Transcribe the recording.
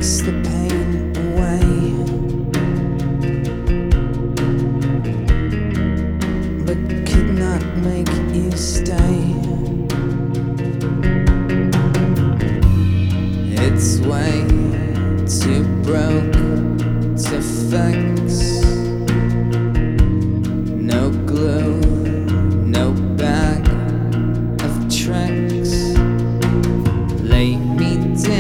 takes the pain away, but could not make you stay. It's way too broke to fix. No glue, no bag of tricks. Lay me down